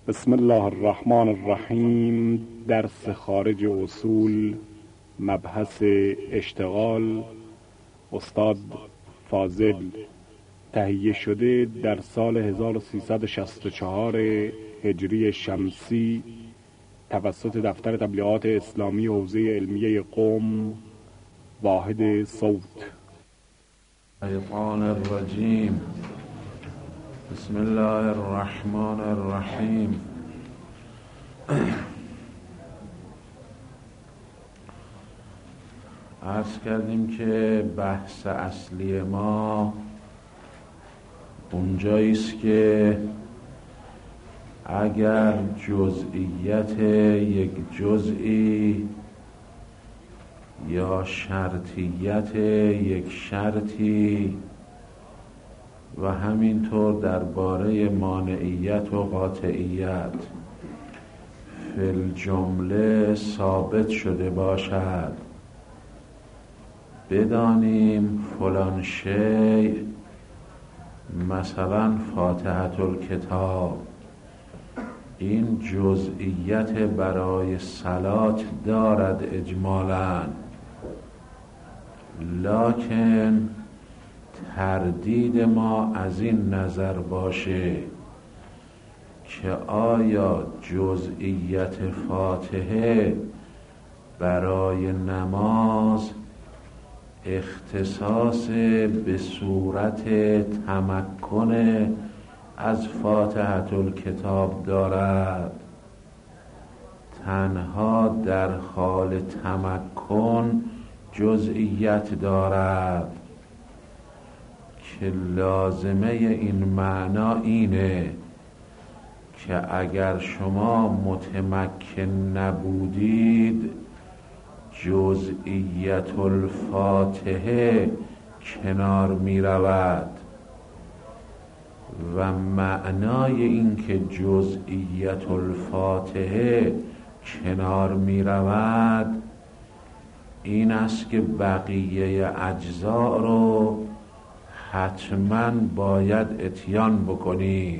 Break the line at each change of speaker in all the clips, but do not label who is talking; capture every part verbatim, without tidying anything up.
بسم الله الرحمن الرحیم. درس خارج اصول، مبحث اشتغال، استاد فاضل. تهیه شده در سال هزار و سیصد و شصت و چهار هجری شمسی توسط دفتر تبلیغات اسلامی حوزه علمیه قم، واحد صوت.
الشیطان الرجیم. بسم الله الرحمن الرحیم. عرض کردیم که بحث اصلی ما اونجایی است که اگر جزئیت یک جزئی یا شرطیت یک شرطی و همینطور درباره مانعیت و قاطعیت فی الجمله ثابت شده باشد، بدانیم فلان شیء، مثلا فاتحة الکتاب، این جزئیت برای صلات دارد اجمالاً، لکن تردید ما از این نظر باشه که آیا جزئیت فاتحه برای نماز اختصاص به صورت تمکن از فاتحة الکتاب دارد، تنها در حال تمکن جزئیت دارد، که لازمه این معنا اینه که اگر شما متمکن نبودید جزئیت الفاتحه کنار می رود و معنای این که جزئیت الفاتحه کنار می رود این است که بقیه اجزا رو حتما باید اتیان بکنید،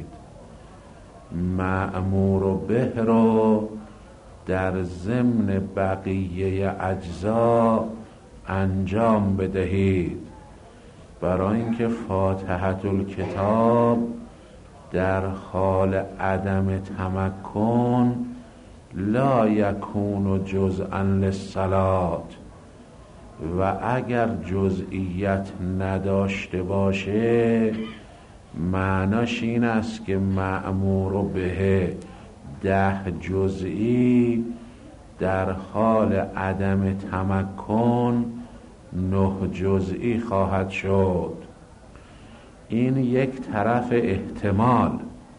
مأمور به رو در ضمن بقیه اجزا انجام بدهید، برای اینکه فاتحة الکتاب در حال عدم تمکن لا یکون جزءا للصلات، و اگر جزئیت نداشته باشه معناش این است که مأمور به ده جزئی در حال عدم تمکن نه جزئی خواهد شد. این یک طرف احتمال.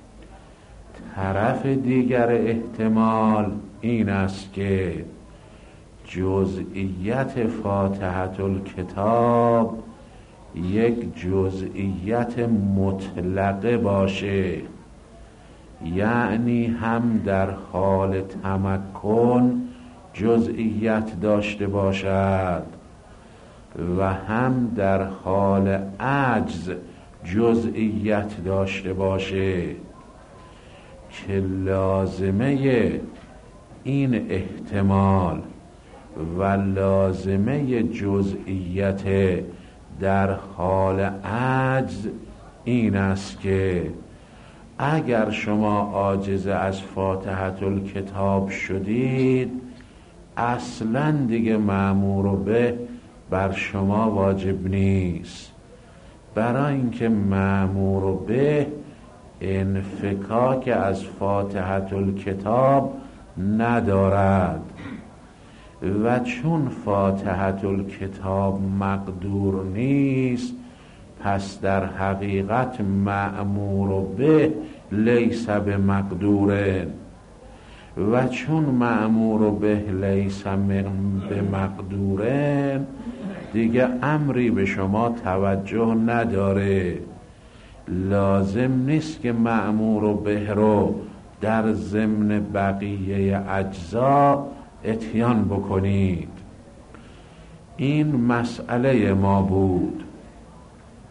طرف دیگر احتمال این است که جزئیت فاتحة الکتاب یک جزئیت مطلقه باشه، یعنی هم در حال تمکن جزئیت داشته باشد و هم در حال عجز جزئیت داشته باشه، که لازمه این احتمال و لازمه جزئیت در حال عجز این است که اگر شما عاجز از فاتحة الکتاب شدید اصلا دیگه مأمور به بر شما واجب نیست، برای اینکه مأمور به انفکاک از فاتحة الکتاب ندارد و چون فاتحة الکتاب مقدور نیست پس در حقیقت مأمور به لیس بمقدور، و چون مأمور به لیس بمقدور دیگه امری به شما توجه نداره، لازم نیست که مأمور به رو در ضمن بقیه اجزا اتیان بکنید. این مسئله ما بود.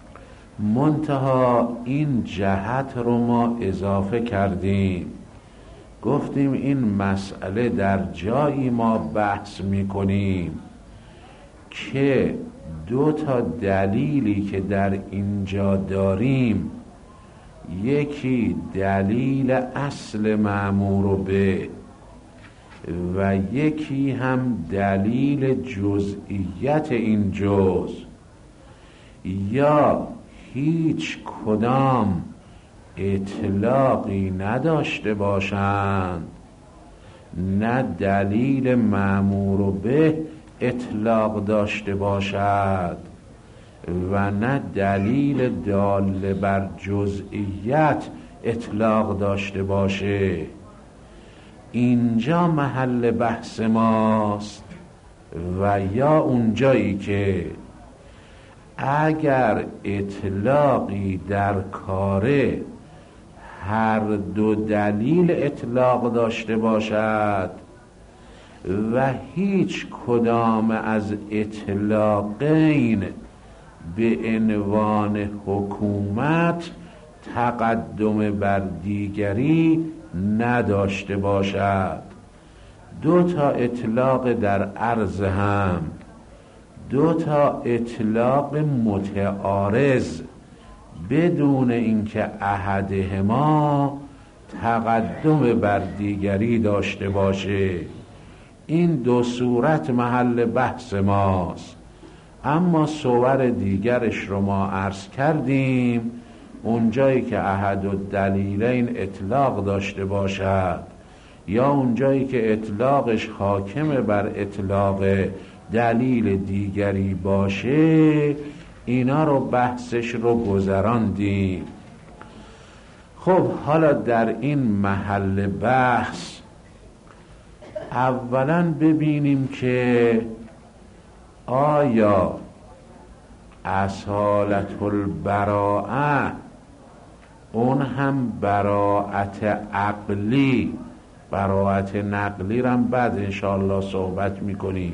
منتها این جهت رو ما اضافه کردیم گفتیم این مسئله در جایی ما بحث میکنیم که دو تا دلیلی که در اینجا داریم، یکی دلیل اصل مأمور به و یکی هم دلیل جزئیت این جز، یا هیچ کدام اطلاقی نداشته باشند، نه دلیل مأمور به اطلاق داشته باشد و نه دلیل دال بر جزئیت اطلاق داشته باشه. اینجا محل بحث ماست و یا اونجایی که اگر اطلاقی در کاره هر دو دلیل اطلاق داشته باشد و هیچ کدام از اطلاقین به عنوان حکومت تقدم بر دیگری نداشته باشد. دو تا اطلاق در عرض هم، دو تا اطلاق متعارض بدون اینکه احدهما تقدم بر دیگری داشته باشه، این دو صورت محل بحث ماست. اما صور دیگرش رو ما عرض کردیم، اونجایی که احد الدلیلین اطلاق داشته باشد یا اونجایی که اطلاقش حاکم بر اطلاق دلیل دیگری باشه، اینا رو بحثش رو گذراندیم. خب حالا در این محل بحث اولا ببینیم که آیا اصالت البراءه اون هم براءت عقلی، براءت نقلی رو بعد انشاءالله صحبت میکنیم،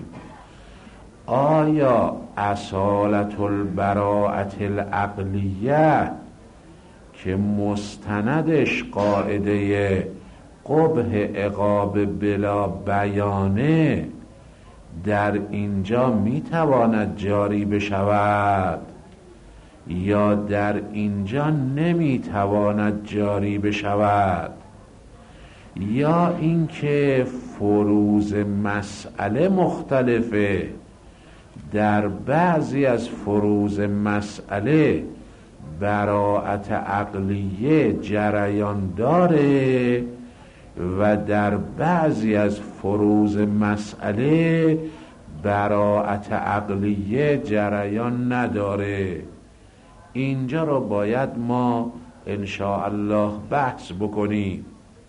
آیا اصالت البراءت العقلیه که مستندش قاعده قبح عقاب بلا بیانه در اینجا میتواند جاری بشود یا در اینجا نمیتواند جاری بشود، یا اینکه فروض مسئله مختلفه، در بعضی از فروض مسئله براءت عقلیه جریان داره و در بعضی از فروض مسئله براءت عقلیه جریان نداره. اینجا رو باید ما انشاءالله بحث بکنیم.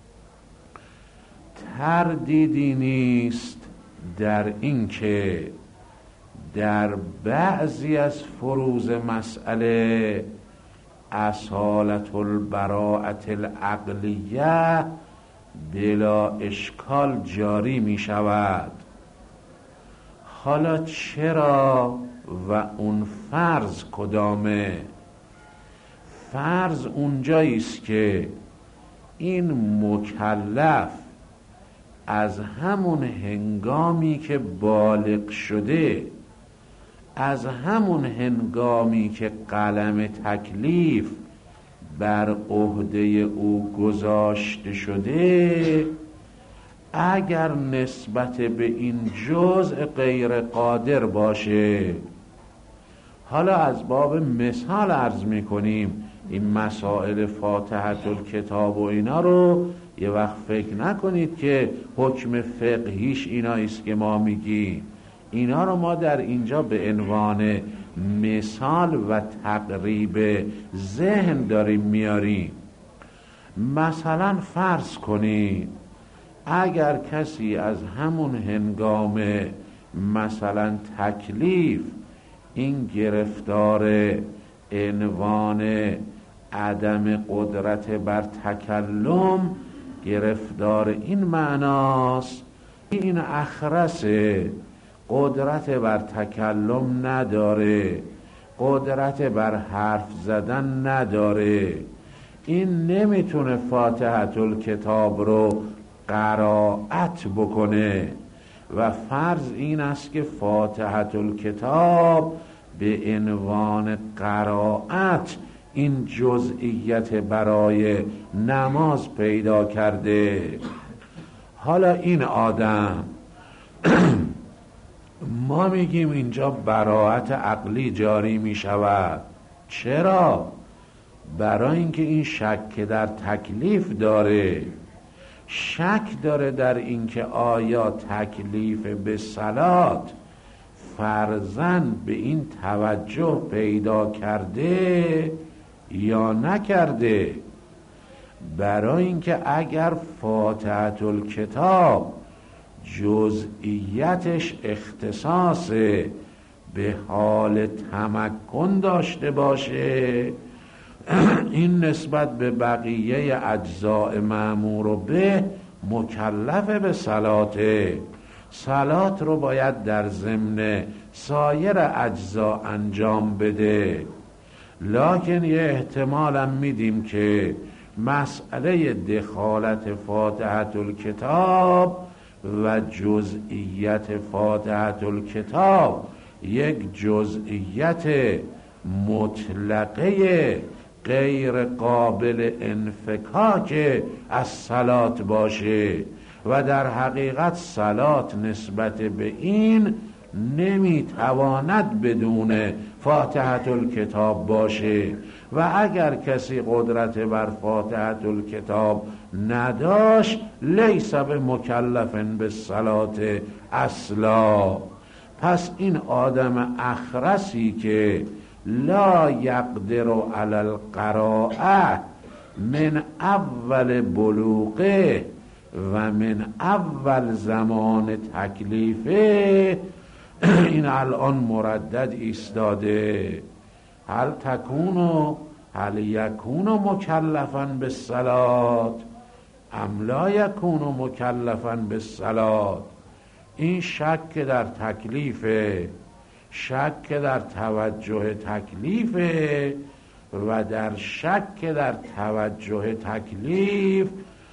تردیدی نیست در این که در بعضی از فروض مسئله اصالت البراءت العقلیه بلا اشکال جاری می شود. حالا چرا و اون فرض کدامه؟ فرض اونجایی است که این مکلف از همون هنگامی که بالغ شده، از همون هنگامی که قلم تکلیف بر عهده او گذاشته شده، اگر نسبت به این جزء غیر قادر باشه، حالا از باب مثال عرض میکنیم، این مسائل فاتحة الکتاب و اینا رو یه وقت فکر نکنید که حکم فقهیش ایناییست که ما میگیم. اینا رو ما در اینجا به عنوان مثال و تقریب ذهن داریم میاریم. مثلا فرض کنید اگر کسی از همون هنگام مثلا تکلیف این گرفتار عنوان عدم قدرت بر تکلم، گرفتار این معناست این اخرسه، قدرت بر تکلم نداره، قدرت بر حرف زدن نداره، این نمیتونه فاتحة الکتاب رو قرائت بکنه و فرض این است که فاتحه الکتاب به عنوان قرائت این جزئیت برای نماز پیدا کرده. حالا این آدم ما میگیم اینجا براءت عقلی جاری میشود. چرا؟ برای اینکه این شک در تکلیف داره، شک داره در اینکه آیا تکلیف به صلات فرضاً به این توجه پیدا کرده یا نکرده. برای اینکه اگر فاتحه الکتاب جزئیتش اختصاص به حال تمکن داشته باشه، این نسبت به بقیه اجزاء مأمور به مکلف به صلاته. صلات رو باید در ضمن سایر اجزا انجام بده. لکن یه احتمالم میدیم که مسئله دخالت فاتحه الکتاب و جزئیت فاتحه الکتاب یک جزئیت مطلقه غیر قابل انفکاک از صلات باشه و در حقیقت صلات نسبت به این نمیتواند بدون فاتحه الکتاب باشه و اگر کسی قدرت بر فاتحه الکتاب نداشت لیس بمکلف بالصلاة اصلا. پس این آدم اخرسی که لا یقدر علی القراءه من اول بلوغه و من اول زمان تکلیفه، این الان مردد ایستاده. هل تکونو هل یکونو مکلفاً بالصلاة ام لا یکونو مکلفاً بالصلاة. این شک در تکلیفه، شک در توجه تکلیفه و در شک در توجه تکلیف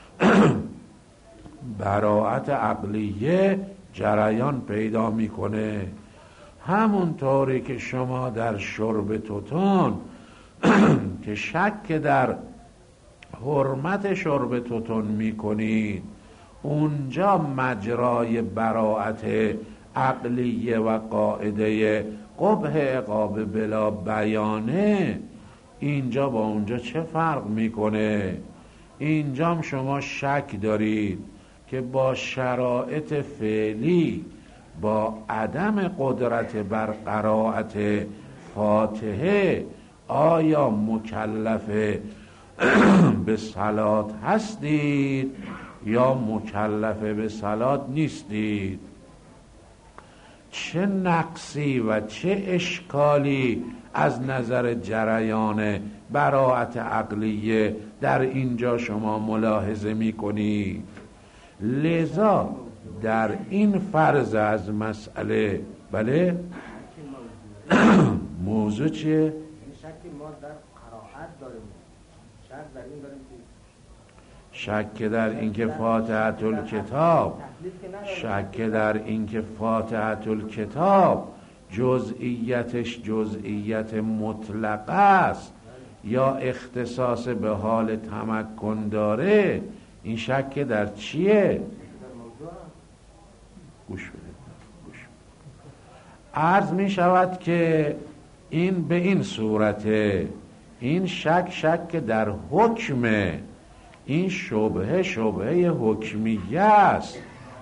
براءت عقلیه جریان پیدا میکنه. همونطوری که شما در شرب توتون که شک در حرمت شرب توتون میکنید، اونجا مجرای براءت عقلیه و قاعده قبح عقاب بلا بیانه، اینجا با اونجا چه فرق میکنه؟ اینجا شما شک دارید که با شرایط فعلی، با عدم قدرت بر قرائت فاتحه آیا مکلف به صلات هستید یا مکلف به صلات نیستید. چه نقصی و چه اشکالی از نظر جریان براءت عقلیه در اینجا شما ملاحظه میکنید؟ لذا در این فرض از مسئله، بله موضوع چیه؟
شک ما در قرائت داریم، شک در این داریم که
شک در اینکه فاتحه الکتاب شک در اینکه فاتحه الکتاب جزئیتش جزئیت مطلق است یا اختصاص به حال تمکن داره. این شک در چیه؟ گوش بدید، گوش بدید. عرض می شود که این به این صورته، این شک شک در حکمه، این شبهه شبهه حکمیه است.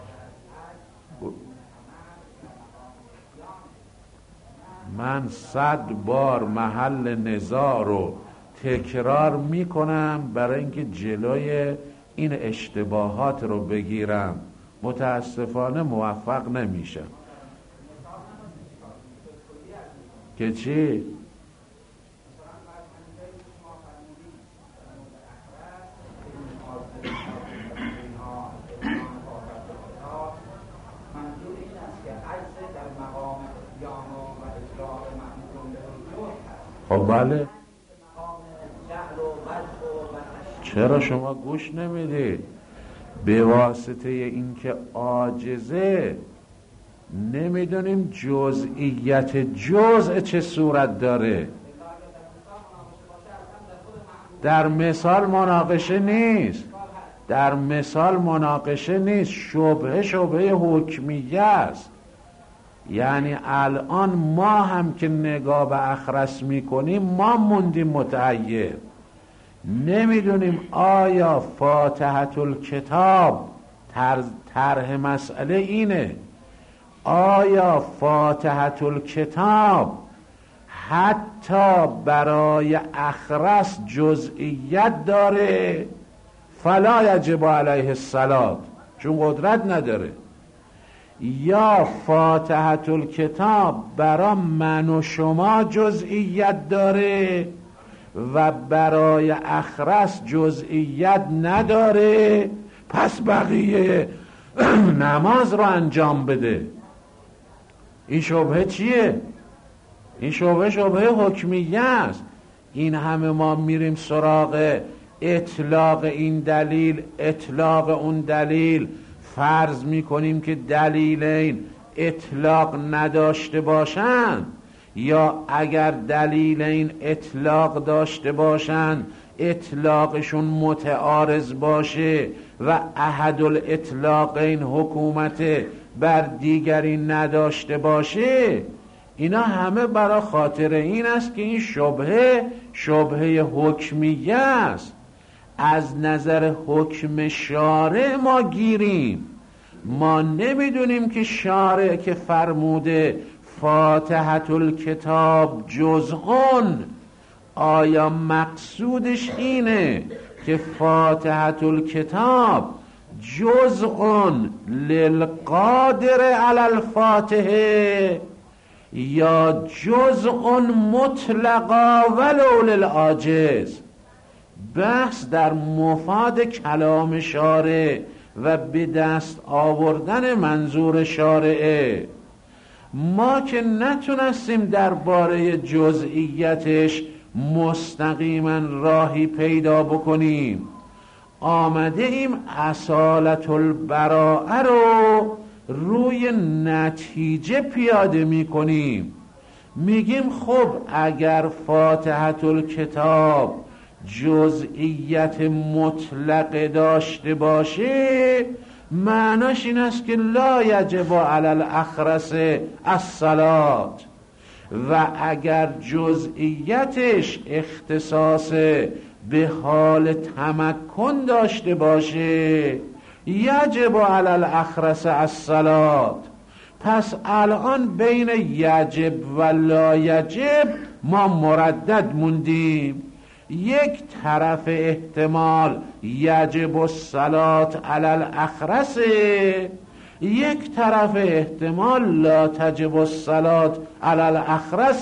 من صد بار محل نزاع رو تکرار میکنم برای اینکه جلوی این اشتباهات رو بگیرم، متاسفانه موفق نمیشم. که چی؟ خب بله، چرا شما گوش نمیدید؟ به واسطه اینکه عاجزه نمیدونیم جزئیت جزء چه صورت داره. در مثال مناقشه نیست، در مثال مناقشه نیست، شبهه شبهه حکمیه است. یعنی الان ما هم که نگاه به اخرس میکنیم ما موندیم متعیر، نمیدونیم آیا فاتحة الکتاب طرح مسئله اینه، آیا فاتحة الکتاب حتی برای اخرس جزئیت داره؟ فلا یجب علیه الصلاة، چون قدرت نداره. یا فاتحة الکتاب برای من و شما جزئیت داره و برای اخرس جزئیت نداره، پس بقیه نماز رو انجام بده. این شبهه چیه؟ این شبهه شبهه حکمیه است. این همه ما میریم سراغ اطلاق این دلیل، اطلاق اون دلیل، فرض میکنیم که دلیلین اطلاق نداشته باشند، یا اگر دلیلین اطلاق داشته باشند اطلاقشون متعارض باشه و احد الاطلاقین حکومت بر دیگری نداشته باشه. اینا همه برای خاطر این است که این شبهه شبهه حکمیه است. از نظر حکم شارع ما گیریم، ما نمیدونیم که شارع که فرموده فاتحة الکتاب جزءون، آیا مقصودش اینه که فاتحة الکتاب جزءون للقادر علی الفاتحه، یا جزء مطلقا ولو للعاجز. بحث در مفاد کلام شارع و به دست آوردن منظور شارعه. ما که نتونستیم درباره جزئیاتش مستقیما راهی پیدا بکنیم، آمده ایم اصالت البراءه رو روی نتیجه پیاده میکنیم. میگیم خب اگر فاتحة الکتاب جزئیت مطلق داشته باشه، معناش این است که لا یجب علی الاخرس الصلاة، و اگر جزئیتش اختصاص به حال تمکن داشته باشه یجب علی الاخرس الصلاة. پس الان بین یجب و لا یجب ما مردد موندیم. یک طرف احتمال یجب الصلاة علی الاخرس، یک طرف احتمال لا تجب الصلاة علی الاخرس.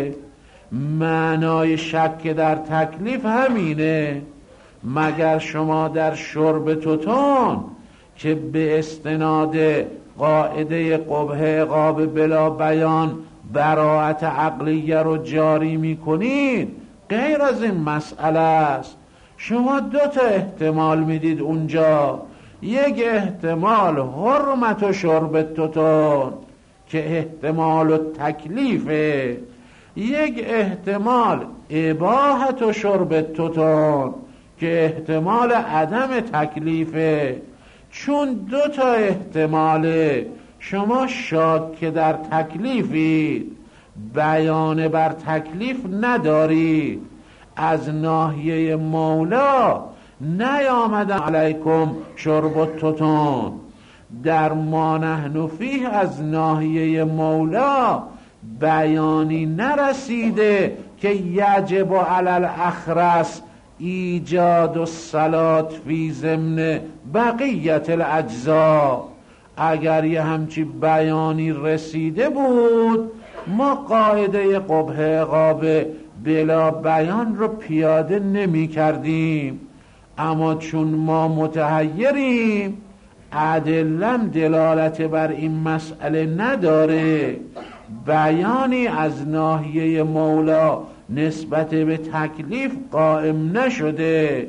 معنای شک در تکلیف همینه. مگر شما در شرب توتون که به استناد قاعده قبح عقاب بلا بیان براءت عقلیه رو جاری میکنید؟ غیر از این مسئله است. شما دو تا احتمال میدید اونجا، یک احتمال حرمت و شرب توتون که احتمال و تکلیفه، یک احتمال اباحت و شرب توتون که احتمال عدم تکلیفه. چون دو تا احتماله، شما شاک در تکلیفید، بیان بر تکلیف ندارید. از ناحیه مولا نیامدن علیکم شرب التوتون، در ما نحن فیه از ناحیه مولا بیانی نرسیده که یجب علی الاخرس ایجاد الصلاة فی ضمن بقیت الاجزا. اگر یه همچی بیانی رسیده بود ما قاعده قبح عقاب بلا بیان رو پیاده نمی کردیم. اما چون ما متحیریم، ادلم دلالت بر این مسئله نداره، بیانی از ناحیه مولا نسبت به تکلیف قائم نشده،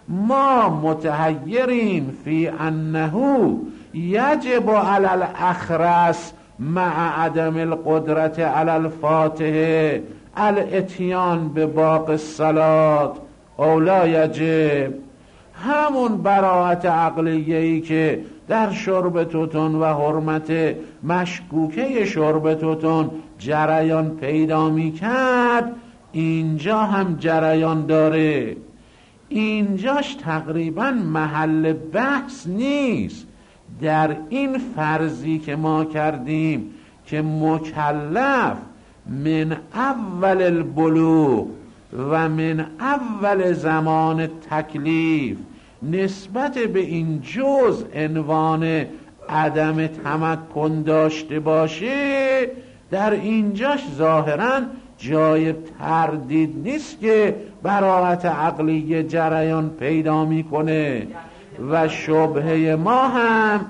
ما متحیرین فی انه یجب علی الاخرس مع عدم القدرت علی الفاتحه الاتیان به باقی الصلات او لا یجب. همون براءت عقلیه‌ای که در شرب توتون و حرمت مشکوکه شرب توتون جریان پیدا می کرد اینجا هم جریان داره. اینجاش تقریبا محل بحث نیست. در این فرضی که ما کردیم که مکلف من اول البلوغ و من اول زمان تکلیف نسبت به این جز عنوان عدم تمکن داشته باشه، در اینجاش ظاهراً جای تردید نیست که براءت عقلی جریان پیدا میکنه و شبهه ما هم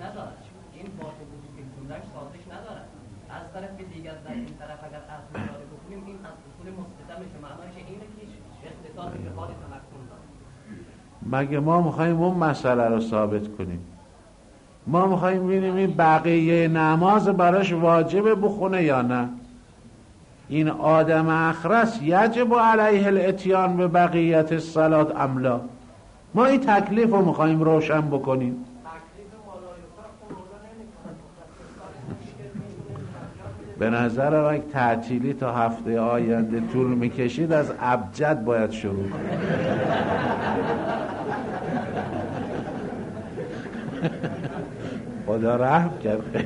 مگه ما میخواییم اون مسئله رو ثابت کنیم؟ ما میخواییم ببینیم این بقیه نماز براش واجبه بخونه یا نه. این آدم اخرس یجب علیه الاتیان به بقیت الصلات املا. ما این تکلیف رو میخواییم روشن بکنیم. به نظر من تعطیلی تا هفته آینده طول میکشید از ابجد باید شروع کنیم. خدا رحم کرد.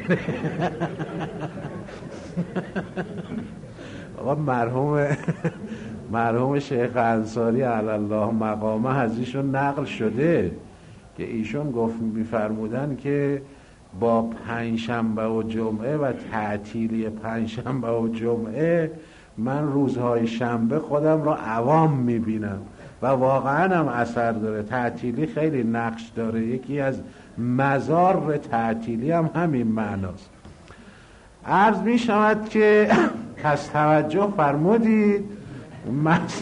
آقا مرحوم مرحوم شیخ انصاری علی الله مقامه از ایشون نقل شده که ایشون گفت میفرمودن که با پنجشنبه و جمعه و تعطیلی پنجشنبه و جمعه من روزهای شنبه خودم را عوام میبینم و واقعا هم اثر داره. تعطیلی خیلی نقش داره. یکی از مزار تعطیلی هم همین معناست. عرض می شود که پس توجه فرمودید مس...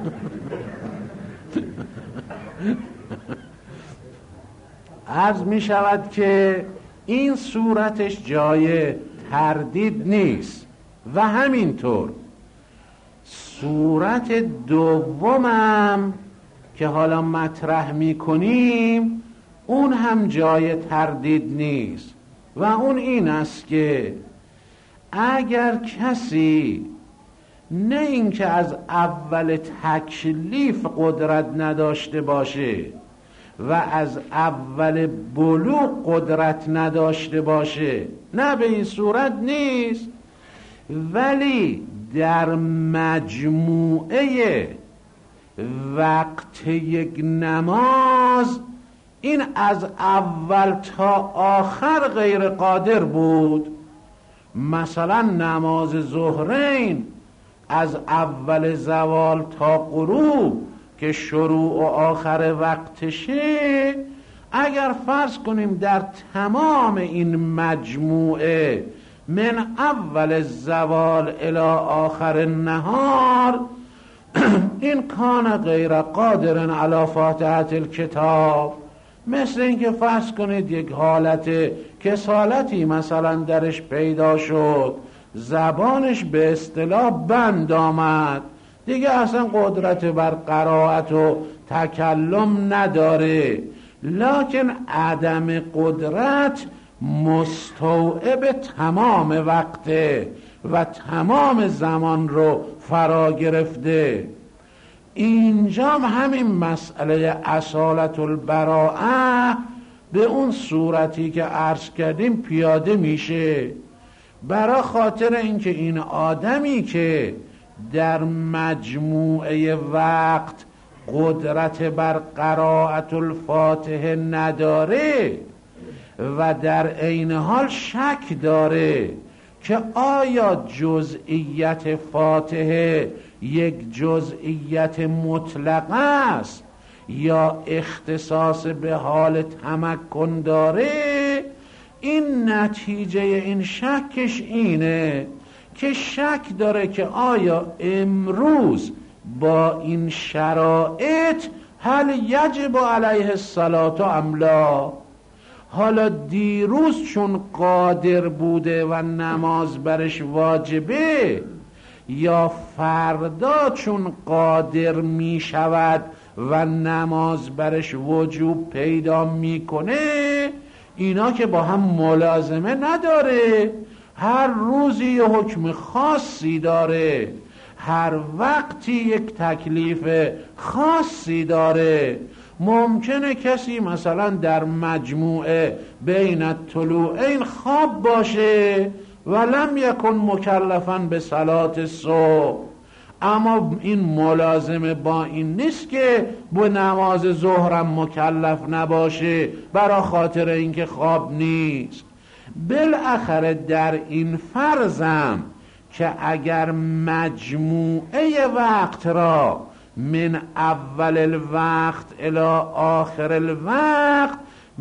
عرض می شود که این صورتش جای تردید نیست و همینطور صورت دومم که حالا مطرح می کنیم اون هم جای تردید نیست و اون این است که اگر کسی نه اینکه از اول تکلیف قدرت نداشته باشه و از اول بلوغ قدرت نداشته باشه، نه به این صورت نیست، ولی در مجموعه وقت یک نماز این از اول تا آخر غیر قادر بود. مثلا نماز ظهرین از اول زوال تا غروب که شروع و آخر وقتشه، اگر فرض کنیم در تمام این مجموعه من اول زوال الی آخر النهار این کان غیر قادر علی فاتحه الکتاب، مثل اینکه فرض کنید یک حالت کسالتی مثلا درش پیدا شد، زبانش به اصطلاح بند آمد، دیگه اصلا قدرت بر قرائت و تکلم نداره، لکن عدم قدرت مستوعب تمام وقته و تمام زمان رو فرا گرفته. اینجا همین مسئله اصالت البراءه به اون صورتی که عرض کردیم پیاده میشه، برای خاطر اینکه این آدمی که در مجموعه وقت قدرت بر قرائت الفاتحه نداره و در عین حال شک داره که آیا جزئیت فاتحه یک جزئیت مطلق است یا اختصاص به حال تمکن داره، این نتیجه این شکش اینه که شک داره که آیا امروز با این شرایط هل یجب علیه الصلاة ام لا؟ حالا دیروز چون قادر بوده و نماز برش واجبه، یا فردا چون قادر می شود و نماز برش وجوب پیدا میکنه؟ اینا که با هم ملازمه نداره، هر روزی یه حکم خاصی داره، هر وقتی یک تکلیف خاصی داره. ممکنه کسی مثلا در مجموعه بین الطلوعین خواب باشه ولم یکن مکلفا به صلاة صبح، اما این ملازمه با این نیست که به نماز ظهرم مکلف نباشه برای خاطر اینکه خواب نیست. بالاخره در این فرضم که اگر مجموعه وقت را من اول الوقت الی آخر الوقت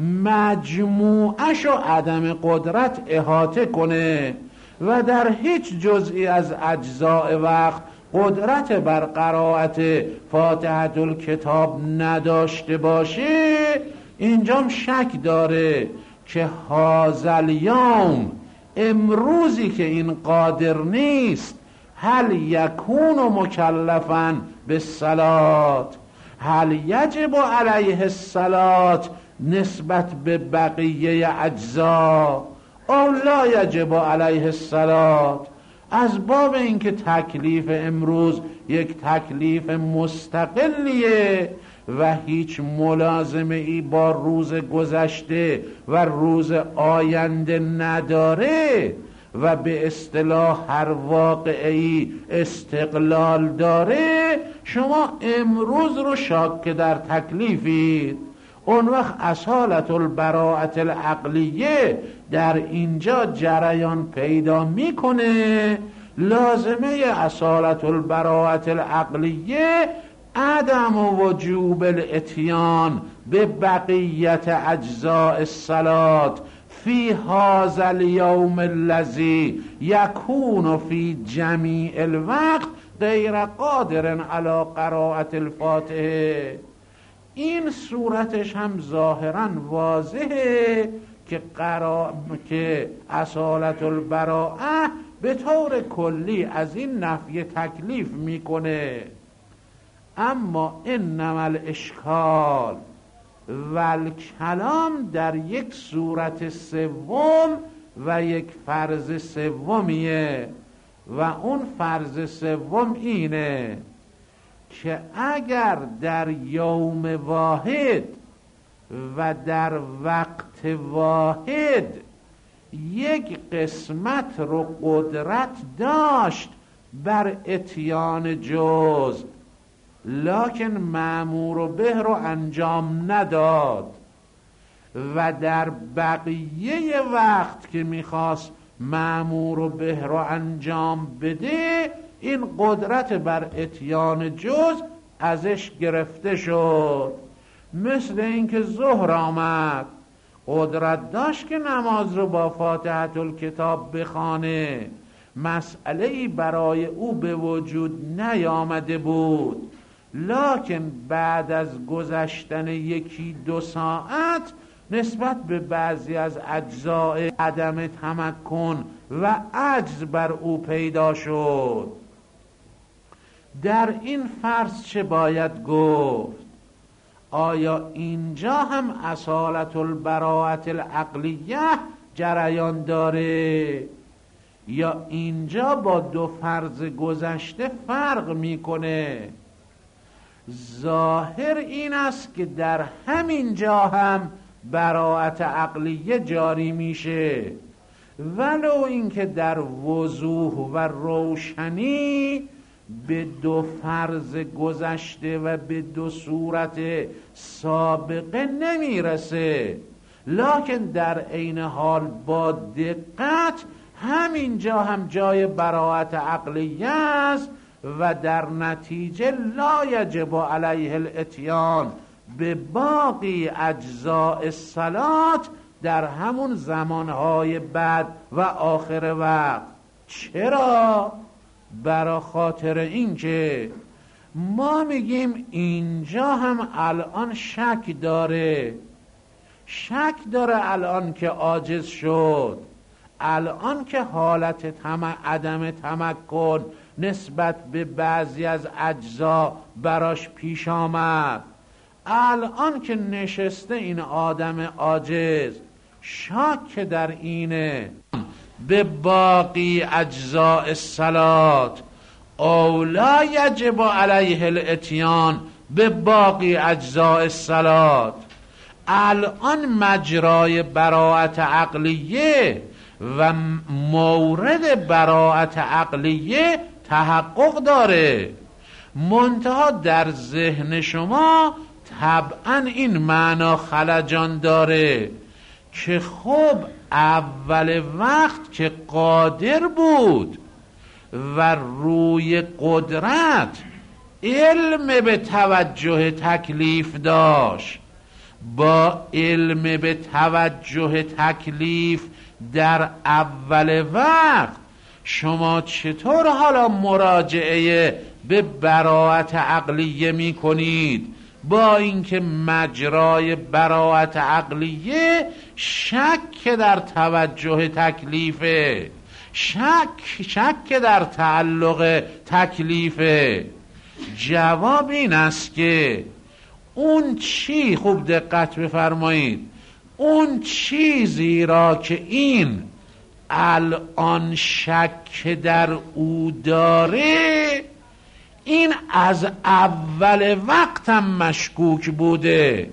مجموعش و عدم قدرت احاطه کنه و در هیچ جزئی از اجزاء وقت قدرت بر قرائت فاتحه الکتاب نداشته باشه، اینجام شک داره که هذا یوم، امروزی که این قادر نیست، هل یکون مکلفا بالصلاة، هل یجب علیه الصلاة نسبت به بقیه اجزا او لا یجب علیه الصلاة. از باب اینکه تکلیف امروز یک تکلیف مستقلیه و هیچ ملازمه ای با روز گذشته و روز آینده نداره و به اصطلاح هر واقعی استقلال داره، شما امروز رو شاک در تکلیفید. اون وقت اصالت البراءت العقلیه در اینجا جریان پیدا میکنه. لازمه اصالت البراءت العقلیه عدم وجوب الاتیان به بقیت اجزاء الصلاة فی هذا الیوم الذی یکون فی جمیع الوقت غیر قادر علی قراءة الفاتحه. این صورتش هم ظاهرا واضحه که قرا... که اصالت البراءه به طور کلی از این نفی تکلیف میکنه. اما انما الاشکال و الکلام در یک صورت سوم و یک فرض سومیه و اون فرض سوم اینه که اگر در یوم واحد و در وقت واحد یک قسمت رو قدرت داشت بر اتیان جزء لکن مأمور به رو انجام نداد و در بقیه وقت که میخواست مأمور به رو انجام بده، این قدرت بر اتیان جزء ازش گرفته شد. مثل اینکه ظهر آمد، قدرت داشت که نماز رو با فاتحه الکتاب بخوانه، مسئله‌ای برای او به وجود نیامده بود، لکن بعد از گذشتن یکی دو ساعت نسبت به بعضی از اجزاء عدم تمکن و عجز بر او پیدا شد. در این فرض چه باید گفت؟ آیا اینجا هم اصالت البراءت العقلیه جریان داره یا اینجا با دو فرض گذشته فرق میکنه؟ ظاهر این است که در همین جا هم براءت عقلیه جاری میشه، ولو اینکه در وضوح و روشنی به دو فرض گذشته و به دو صورت سابقه نمیرسه، لکن در عین حال با دقت همینجا هم جای براءت عقلیه است و در نتیجه لا یجب علیه الاتیان به باقی اجزاء الصلاة در همون زمانهای بعد و آخر وقت. چرا؟ برا خاطر اینکه ما میگیم اینجا هم الان شک داره، شک داره الان که عاجز شد، الان که حالت تم... عدم تمکن نسبت به بعضی از اجزا براش پیش آمد، الان که نشسته این آدم عاجز، شک در اینه به باقی اجزاء الصلات او لا یجب علیه الاتیان به باقی اجزاء الصلات. الان مجرای براءت عقلیه و مورد براءت عقلیه تحقق داره، منتها در ذهن شما طبعا این معنا خلجان داره که خب اول وقت که قادر بود و روی قدرت علم به توجه تکلیف داشت، با علم به توجه تکلیف در اول وقت شما چطور حالا مراجعه به براءت عقلیه می کنید با اینکه مجرای براءت عقلیه شک در توجه تکلیفه، شک شک در تعلق تکلیفه؟ جواب این است که اون چی، خوب دقت بفرمایید، اون چیزی را که این الان شک در او داره، این از اول وقت هم مشکوک بوده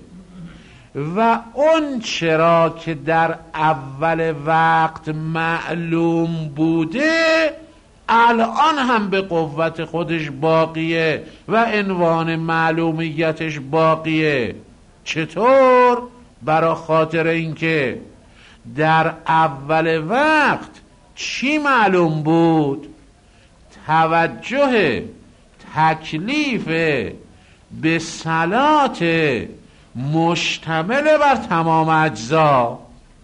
و اون چرا که در اول وقت معلوم بوده الان هم به قوت خودش باقیه و عنوان معلومیتش باقیه. چطور؟ برای خاطر اینکه در اول وقت چی معلوم بود؟ توجه تکلیف به صلات مشتمل بر تمام اجزا.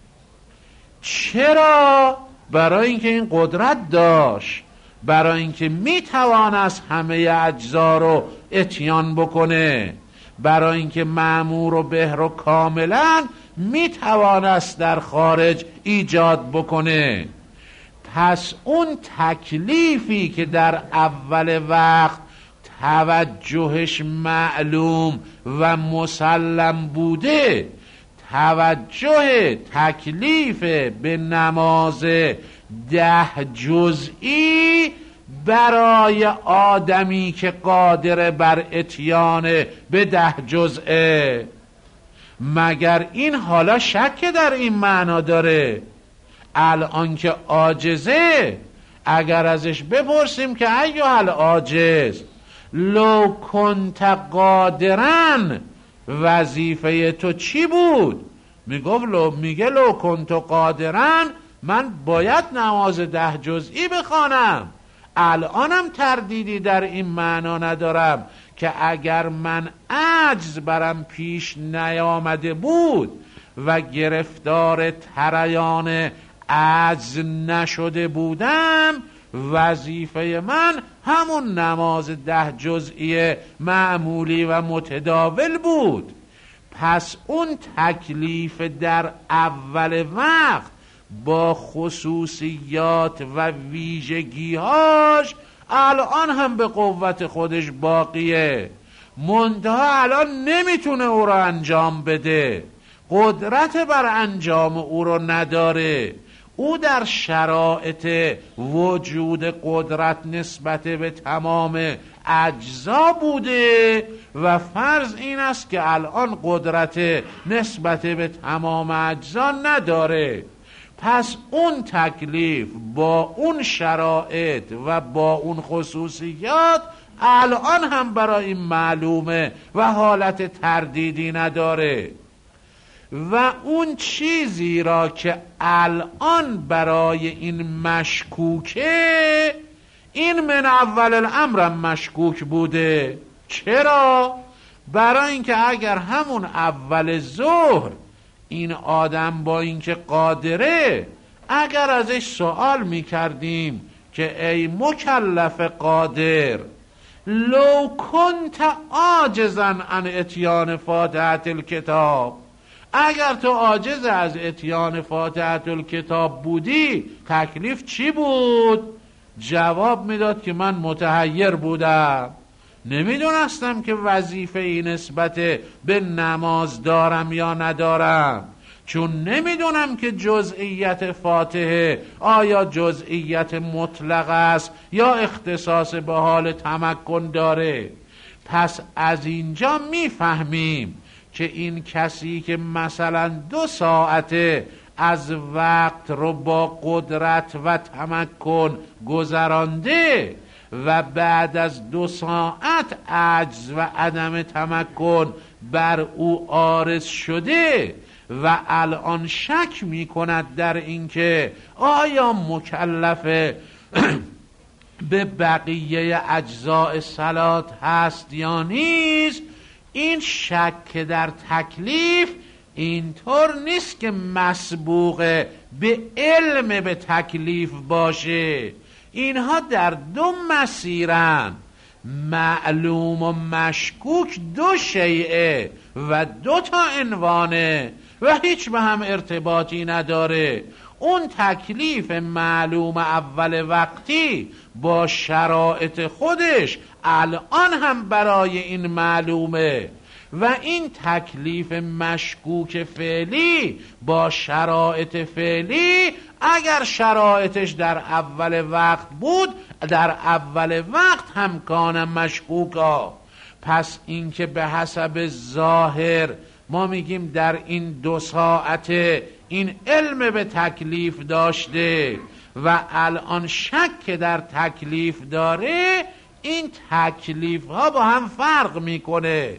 چرا؟ برای اینکه این قدرت داشت، برای اینکه میتوانست همه اجزا رو اتیان بکنه، برای اینکه مأمور و به رو کاملا میتوانست در خارج ایجاد بکنه. پس اون تکلیفی که در اول وقت توجهش معلوم و مسلم بوده، توجه تکلیف به نماز ده جزئی برای آدمی که قادر بر اتیان به ده جزئه، مگر این حالا شک در این معنا داره؟ الان که عاجزه، اگر ازش بپرسیم که ایها العاجز لو کنت قادرن وظیفه تو چی بود؟ میگفت لو میگه لو کنت قادرن من باید نماز ده جزئی بخوانم. الانم تردیدی در این معنا ندارم که اگر من عجز برم پیش نیامده بود و گرفتار تریان عجز نشده بودم، وظیفه من همون نماز ده جزئی معمولی و متداول بود. پس اون تکلیف در اول وقت با خصوصیات و ویژگیهاش الان هم به قوت خودش باقیه، منتها الان نمیتونه او را انجام بده، قدرت بر انجام او را نداره. او در شرایط وجود قدرت نسبت به تمام اجزا بوده و فرض این است که الان قدرت نسبت به تمام اجزا نداره. پس اون تکلیف با اون شرایط و با اون خصوصیات الان هم برای این معلومه و حالت تردیدی نداره. و اون چیزی را که الان برای این مشکوکه، این من اول الامر مشکوک بوده. چرا؟ برای اینکه اگر همون اول ظهر این آدم با اینکه قادره، اگر ازش سوال میکردیم که ای مکلف قادر لو کنت عاجزا عن اتیان فاتحة الکتاب، اگر تو عاجز از اتیان فاتحة الکتاب بودی تکلیف چی بود؟ جواب میداد که من متحیر بودم، نمیدونستم که وظیفه این نسبت به نماز دارم یا ندارم، چون نمیدونم که جزئیت فاتحه آیا جزئیت مطلق است یا اختصاص به حال تمکن داره. پس از اینجا میفهمیم که این کسی که مثلا دو ساعته از وقت رو با قدرت و تمکن گذرانده و بعد از دو ساعت عجز و عدم تمکن بر او عارض شده و الان شک می کند در اینکه آیا مکلف به بقیه اجزاء صلات هست یا نیست، این شک در تکلیف اینطور نیست که مسبوق به علم به تکلیف باشه. اینها در دو مسیرن، معلوم و مشکوک دو شیعه و دو تا عنوانه و هیچ به هم ارتباطی نداره. اون تکلیف معلوم اول وقتی با شرایط خودش الان هم برای این معلومه و این تکلیف مشکوک فعلی با شرایط فعلی اگر شرایطش در اول وقت بود در اول وقت هم کان مشکوکا. پس اینکه به حسب ظاهر ما میگیم در این دو ساعته این علم به تکلیف داشته و الان شک در تکلیف داره، این تکلیف ها با هم فرق میکنه.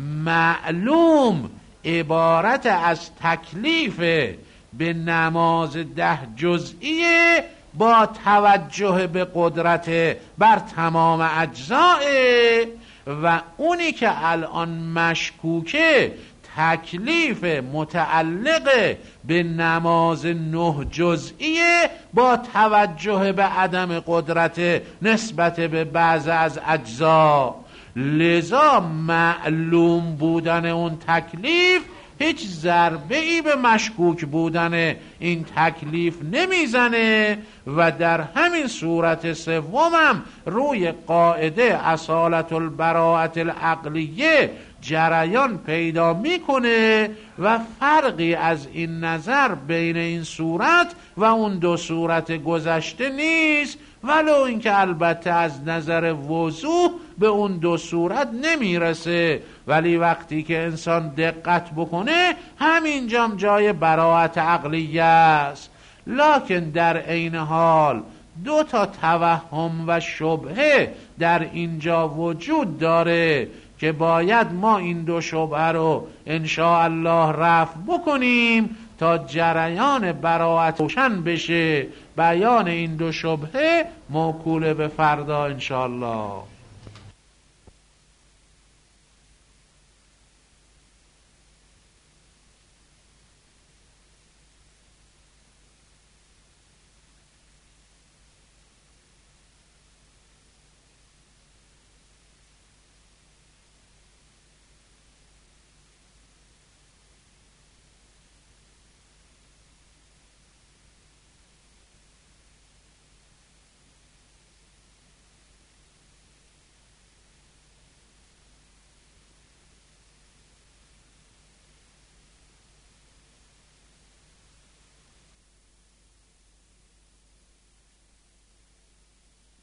معلوم عبارت از تکلیف به نماز ده جزئیه با توجه به قدرت بر تمام اجزائه و اونی که الان مشکوکه تکلیف متعلق به نماز نه جزئیه با توجه به عدم قدرت نسبت به بعض از اجزا. لذا معلوم بودن اون تکلیف هیچ ضربه ای به مشکوک بودن این تکلیف نمیزنه و در همین صورت سومم روی قاعده اصالت البراءت العقلیه جریان پیدا میکنه و فرقی از این نظر بین این صورت و اون دو صورت گذشته نیست، ولو اینکه البته از نظر وضوح به اون دو صورت نمیرسه، ولی وقتی که انسان دقت بکنه همینجام جای براءت عقلیه است. لکن در عین حال دو تا توهم و شبهه در اینجا وجود داره که باید ما این دو شبهه رو انشاءالله رفع بکنیم تا جریان براءت روشن بشه. بیان این دو شبهه موکول به فردا انشاءالله.